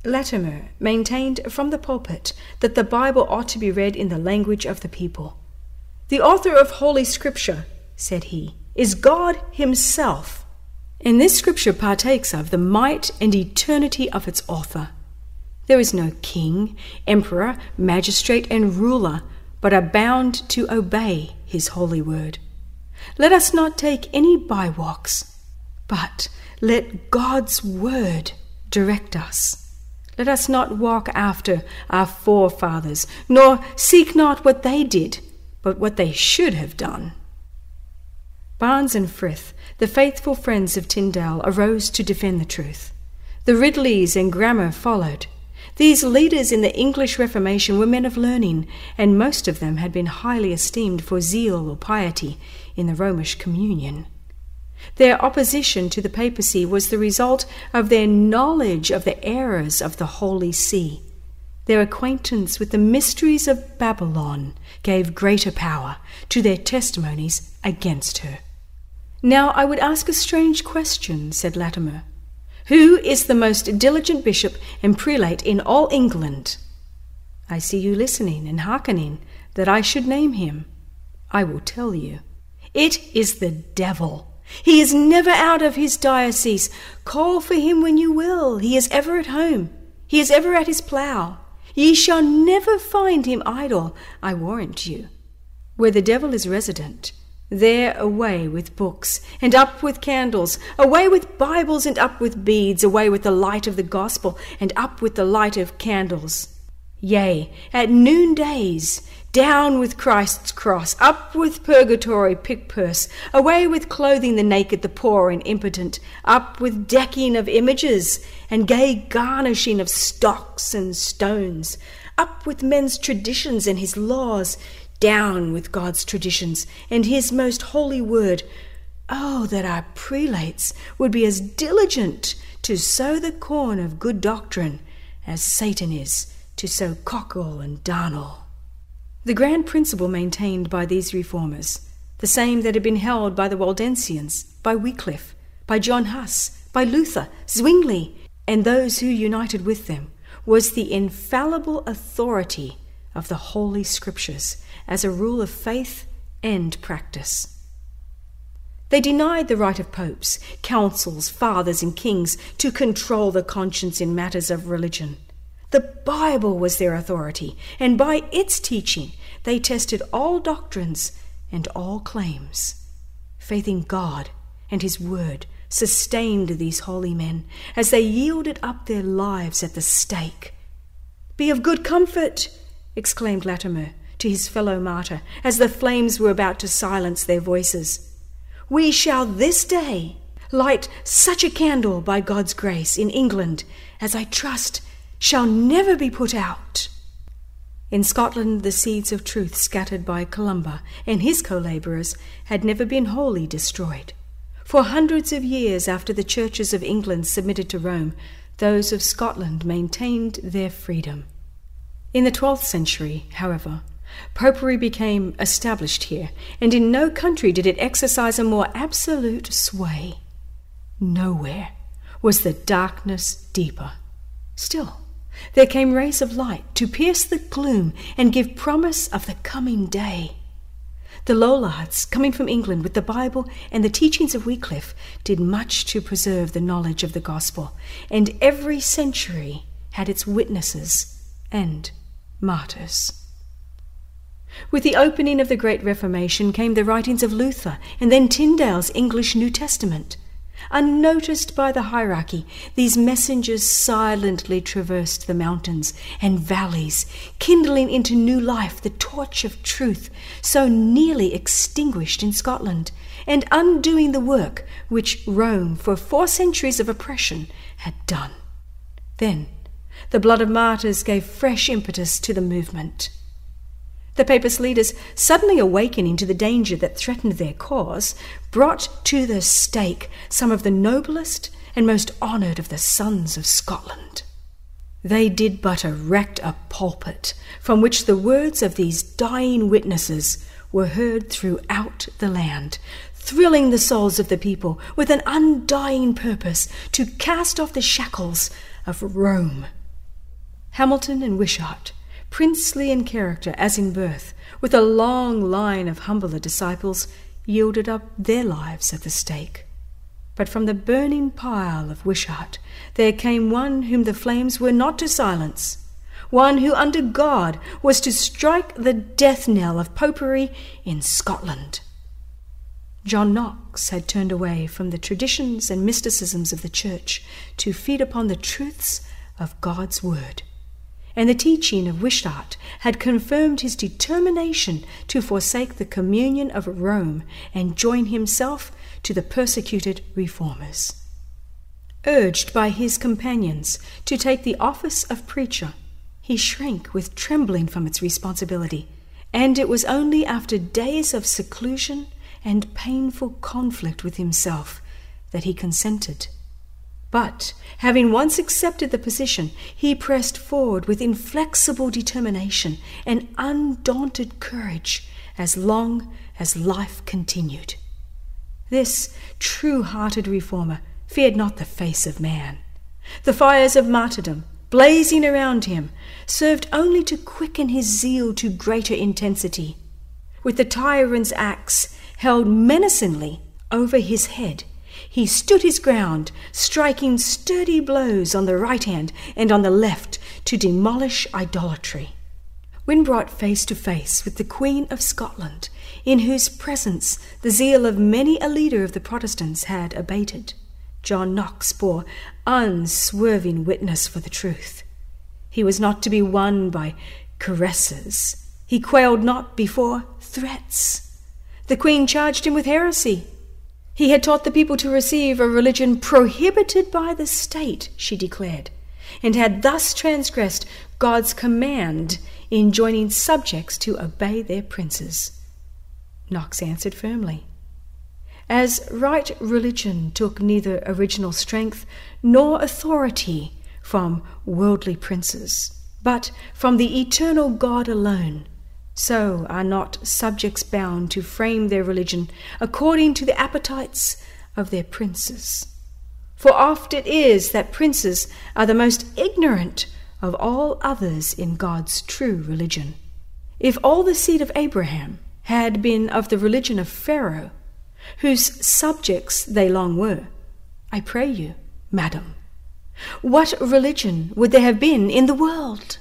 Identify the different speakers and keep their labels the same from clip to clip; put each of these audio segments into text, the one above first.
Speaker 1: Latimer maintained from the pulpit that the Bible ought to be read in the language of the people. "The author of Holy Scripture," said he, "is God himself, and this Scripture partakes of the might and eternity of its author. There is no king, emperor, magistrate, and ruler, but are bound to obey his holy word. Let us not take any bywalks, but let God's word direct us. Let us not walk after our forefathers, nor seek not what they did, but what they should have done." Barnes and Frith, the faithful friends of Tyndale, arose to defend the truth. The Ridleys and Grammer followed. These leaders in the English Reformation were men of learning, and most of them had been highly esteemed for zeal or piety in the Romish communion. Their opposition to the papacy was the result of their knowledge of the errors of the Holy See. Their acquaintance with the mysteries of Babylon gave greater power to their testimonies against her. "Now I would ask a strange question," said Latimer. "Who is the most diligent bishop and prelate in all England? I see you listening and hearkening that I should name him. I will tell you. It is the devil. He is never out of his diocese. Call for him when you will. He is ever at home. He is ever at his plough. Ye shall never find him idle, I warrant you. Where the devil is resident, there away with books, and up with candles, away with Bibles, and up with beads, away with the light of the gospel, and up with the light of candles. Yea, at noondays, down with Christ's cross, up with purgatory pick-purse, away with clothing the naked, the poor, and impotent, up with decking of images, and gay garnishing of stocks and stones, up with men's traditions and his laws, down with God's traditions and his most holy word. Oh, that our prelates would be as diligent to sow the corn of good doctrine as Satan is to sow cockle and darnel." The grand principle maintained by these reformers, the same that had been held by the Waldensians, by Wycliffe, by John Huss, by Luther, Zwingli, and those who united with them, was the infallible authority of the Holy Scriptures as a rule of faith and practice. They denied the right of popes, councils, fathers, and kings to control the conscience in matters of religion. The Bible was their authority, and by its teaching they tested all doctrines and all claims. Faith in God and his word sustained these holy men as they yielded up their lives at the stake. "Be of good comfort," exclaimed Latimer to his fellow martyr as the flames were about to silence their voices. "We shall this day light such a candle by God's grace in England as I trust shall never be put out." In Scotland, the seeds of truth scattered by Columba and his co-labourers had never been wholly destroyed. For hundreds of years after the churches of England submitted to Rome, those of Scotland maintained their freedom. In the 12th century, however, popery became established here, and in no country did it exercise a more absolute sway. Nowhere was the darkness deeper. Still, there came rays of light to pierce the gloom and give promise of the coming day. The Lollards, coming from England with the Bible and the teachings of Wycliffe, did much to preserve the knowledge of the gospel, and every century had its witnesses and martyrs. With the opening of the Great Reformation came the writings of Luther and then Tyndale's English New Testament. Unnoticed by the hierarchy, these messengers silently traversed the mountains and valleys, kindling into new life the torch of truth so nearly extinguished in Scotland, and undoing the work which Rome, for 4 centuries of oppression, had done. Then the blood of martyrs gave fresh impetus to the movement. The Papist leaders, suddenly awakening to the danger that threatened their cause, brought to the stake some of the noblest and most honoured of the sons of Scotland. They did but erect a pulpit from which the words of these dying witnesses were heard throughout the land, thrilling the souls of the people with an undying purpose to cast off the shackles of Rome Hamilton and Wishart, princely in character as in birth, with a long line of humbler disciples, yielded up their lives at the stake. But from the burning pile of Wishart there came one whom the flames were not to silence, one who under God was to strike the death knell of popery in Scotland. John Knox had turned away from the traditions and mysticisms of the Church to feed upon the truths of God's Word, and the teaching of Wishart had confirmed his determination to forsake the communion of Rome and join himself to the persecuted reformers. Urged by his companions to take the office of preacher, he shrank with trembling from its responsibility, and it was only after days of seclusion and painful conflict with himself that he consented. But, having once accepted the position, he pressed forward with inflexible determination and undaunted courage as long as life continued. This true-hearted reformer feared not the face of man. The fires of martyrdom, blazing around him, served only to quicken his zeal to greater intensity. With the tyrant's axe held menacingly over his head, he stood his ground, striking sturdy blows on the right hand and on the left to demolish idolatry. When brought face to face with the Queen of Scotland, in whose presence the zeal of many a leader of the Protestants had abated, John Knox bore unswerving witness for the truth. He was not to be won by caresses. He quailed not before threats. The Queen charged him with heresy. He had taught the people to receive a religion prohibited by the state, she declared, and had thus transgressed God's command enjoining subjects to obey their princes. Knox answered firmly, as right religion took neither original strength nor authority from worldly princes, but from the eternal God alone, so are not subjects bound to frame their religion according to the appetites of their princes. For oft it is that princes are the most ignorant of all others in God's true religion. If all the seed of Abraham had been of the religion of Pharaoh, whose subjects they long were, I pray you, madam, what religion would there have been in the world?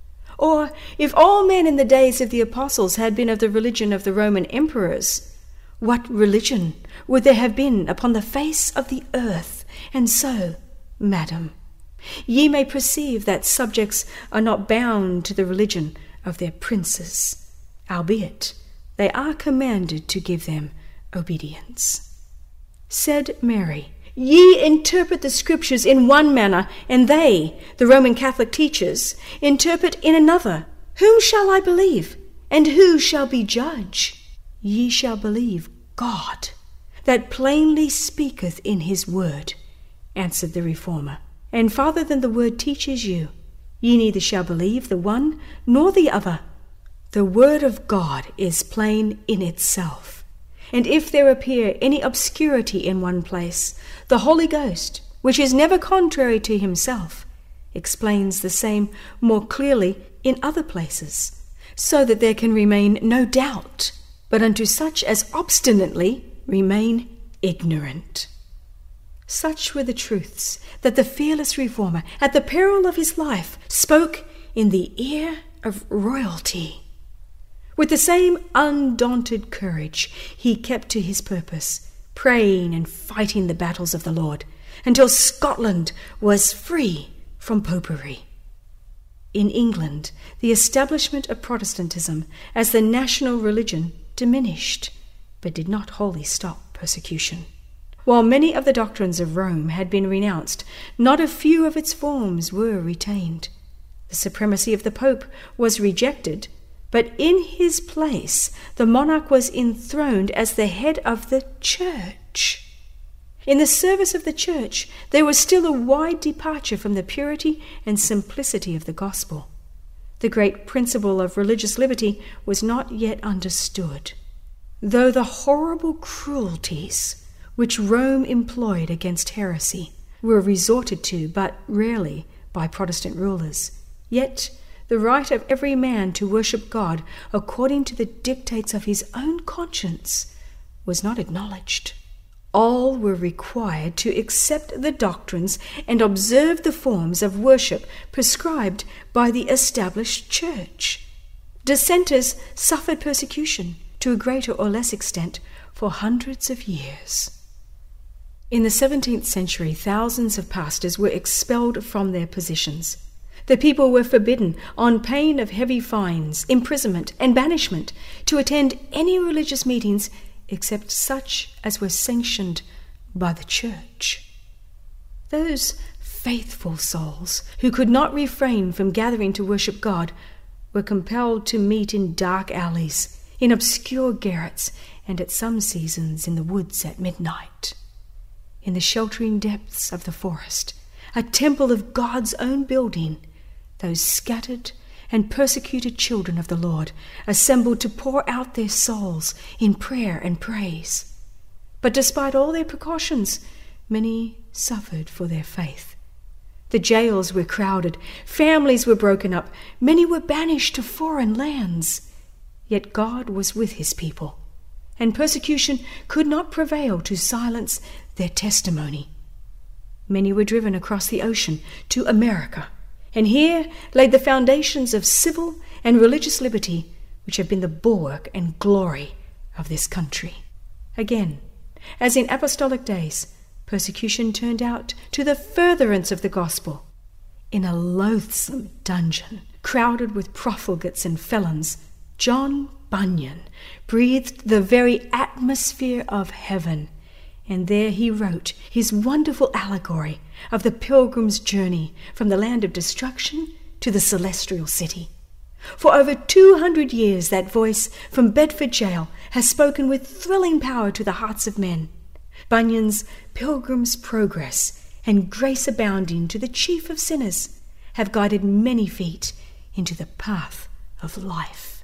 Speaker 1: Or if all men in the days of the apostles had been of the religion of the Roman emperors, what religion would there have been upon the face of the earth? And so, madam, ye may perceive that subjects are not bound to the religion of their princes, albeit they are commanded to give them obedience. Said Mary, ye interpret the Scriptures in one manner, and they, the Roman Catholic teachers, interpret in another. Whom shall I believe, and who shall be judge? Ye shall believe God, that plainly speaketh in his word, answered the Reformer. And farther than the word teaches you, ye neither shall believe the one nor the other. The word of God is plain in itself. And if there appear any obscurity in one place, the Holy Ghost, which is never contrary to himself, explains the same more clearly in other places, so that there can remain no doubt, but unto such as obstinately remain ignorant. Such were the truths that the fearless Reformer, at the peril of his life, spoke in the ear of royalty. With the same undaunted courage, he kept to his purpose, praying and fighting the battles of the Lord, until Scotland was free from popery. In England, the establishment of Protestantism as the national religion diminished, but did not wholly stop persecution. While many of the doctrines of Rome had been renounced, not a few of its forms were retained. The supremacy of the Pope was rejected, but in his place the monarch was enthroned as the head of the Church. In the service of the Church there was still a wide departure from the purity and simplicity of the gospel. The great principle of religious liberty was not yet understood, though the horrible cruelties which Rome employed against heresy were resorted to but rarely by Protestant rulers. Yet the right of every man to worship God according to the dictates of his own conscience was not acknowledged. All were required to accept the doctrines and observe the forms of worship prescribed by the established church. Dissenters suffered persecution to a greater or less extent for hundreds of years. In the 17th century, thousands of pastors were expelled from their positions. The people were forbidden, on pain of heavy fines, imprisonment, and banishment, to attend any religious meetings except such as were sanctioned by the church. Those faithful souls who could not refrain from gathering to worship God were compelled to meet in dark alleys, in obscure garrets, and at some seasons in the woods at midnight. In the sheltering depths of the forest, a temple of God's own building, those scattered and persecuted children of the Lord assembled to pour out their souls in prayer and praise. But despite all their precautions, many suffered for their faith. The jails were crowded, families were broken up, many were banished to foreign lands. Yet God was with his people, and persecution could not prevail to silence their testimony. Many were driven across the ocean to America, and here laid the foundations of civil and religious liberty, which have been the bulwark and glory of this country. Again, as in apostolic days, persecution turned out to the furtherance of the gospel. In a loathsome dungeon, crowded with profligates and felons, John Bunyan breathed the very atmosphere of heaven, and there he wrote his wonderful allegory of the pilgrim's journey from the land of destruction to the celestial city. For over 200 years that voice from Bedford jail has spoken with thrilling power to the hearts of men. Bunyan's Pilgrim's Progress and Grace Abounding to the Chief of Sinners have guided many feet into the path of life.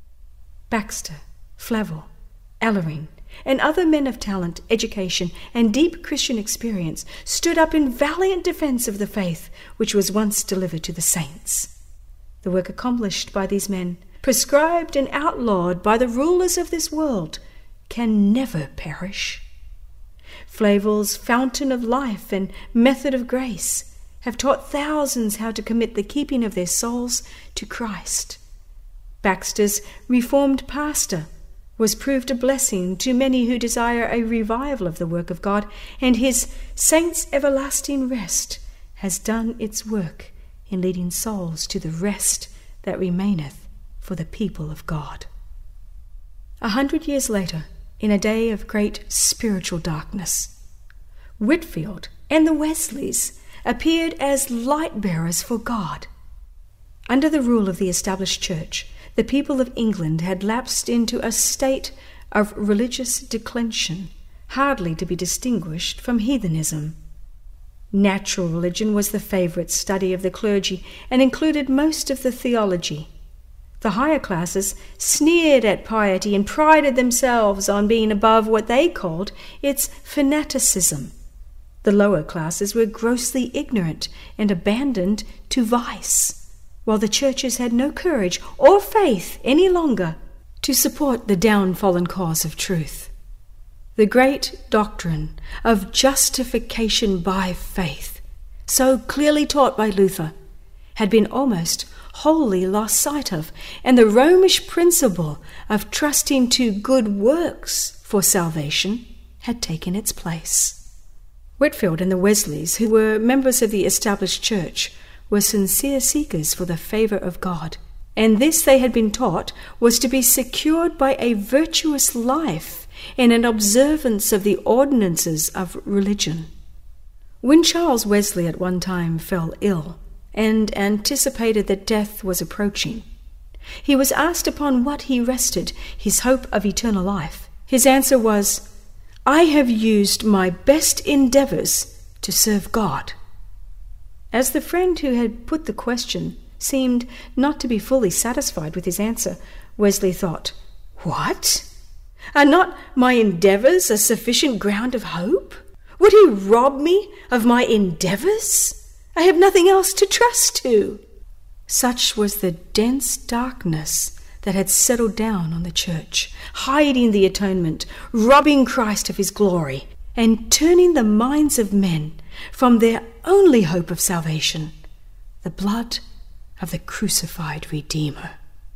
Speaker 1: Baxter, Flavel, Allery, and other men of talent, education, and deep Christian experience stood up in valiant defense of the faith which was once delivered to the saints. The work accomplished by these men, prescribed and outlawed by the rulers of this world, can never perish. Flavel's Fountain of Life and Method of Grace have taught thousands how to commit the keeping of their souls to Christ. Baxter's Reformed Pastor was proved a blessing to many who desire a revival of the work of God, and his Saints' Everlasting Rest has done its work in leading souls to the rest that remaineth for the people of God. 100 years later, in a day of great spiritual darkness, Whitefield and the Wesleys appeared as light-bearers for God. Under the rule of the established church, the people of England had lapsed into a state of religious declension, hardly to be distinguished from heathenism. Natural religion was the favorite study of the clergy and included most of the theology. The higher classes sneered at piety and prided themselves on being above what they called its fanaticism. The lower classes were grossly ignorant and abandoned to vice, while the churches had no courage or faith any longer to support the downfallen cause of truth. The great doctrine of justification by faith, so clearly taught by Luther, had been almost wholly lost sight of, and the Romish principle of trusting to good works for salvation had taken its place. Whitefield and the Wesleys, who were members of the established church, were sincere seekers for the favor of God, and this, they had been taught, was to be secured by a virtuous life and an observance of the ordinances of religion. When Charles Wesley at one time fell ill and anticipated that death was approaching, he was asked upon what he rested his hope of eternal life. His answer was, "I have used my best endeavors to serve God." As the friend who had put the question seemed not to be fully satisfied with his answer, Wesley thought, "What? Are not my endeavors a sufficient ground of hope? Would he rob me of my endeavors? I have nothing else to trust to." Such was the dense darkness that had settled down on the church, hiding the atonement, robbing Christ of his glory, and turning the minds of men from their only hope of salvation, the blood of the crucified Redeemer.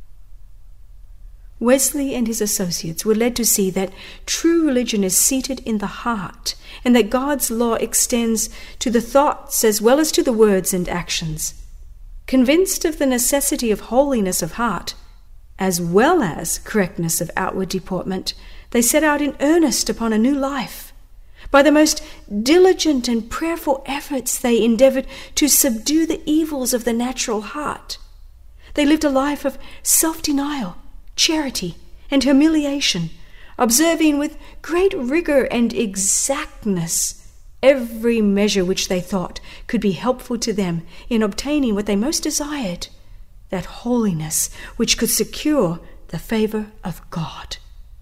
Speaker 1: Wesley and his associates were led to see that true religion is seated in the heart, and that God's law extends to the thoughts as well as to the words and actions. Convinced of the necessity of holiness of heart, as well as correctness of outward deportment, they set out in earnest upon a new life. By the most diligent and prayerful efforts, they endeavored to subdue the evils of the natural heart. They lived a life of self-denial, charity, and humiliation, observing with great rigor and exactness every measure which they thought could be helpful to them in obtaining what they most desired, that holiness which could secure the favor of God.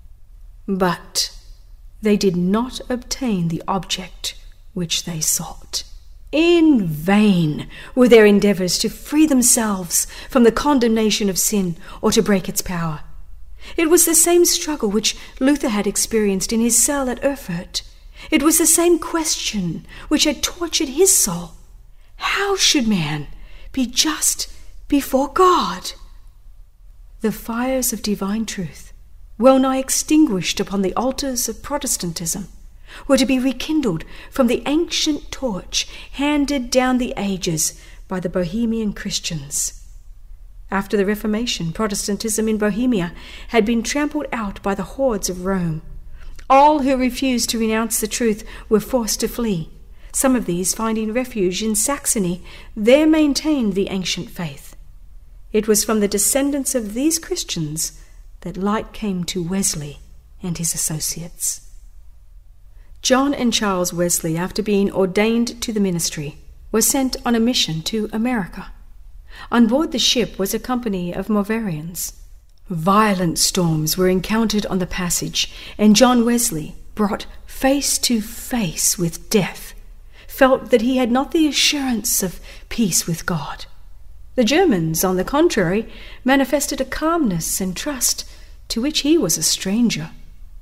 Speaker 1: But they did not obtain the object which they sought. In vain were their endeavors to free themselves from the condemnation of sin or to break its power. It was the same struggle which Luther had experienced in his cell at Erfurt. It was the same question which had tortured his soul. How should man be just before God? The fires of divine truth, well nigh extinguished upon the altars of Protestantism, were to be rekindled from the ancient torch handed down the ages by the Bohemian Christians. After the Reformation, Protestantism in Bohemia had been trampled out by the hordes of Rome. All who refused to renounce the truth were forced to flee. Some of these, finding refuge in Saxony, there maintained the ancient faith. It was from the descendants of these Christians that light came to Wesley and his associates. John and Charles Wesley, after being ordained to the ministry, were sent on a mission to America. On board the ship was a company of Moravians. Violent storms were encountered on the passage, and John Wesley, brought face to face with death, felt that he had not the assurance of peace with God. The Germans, on the contrary, manifested a calmness and trust to which he was a stranger.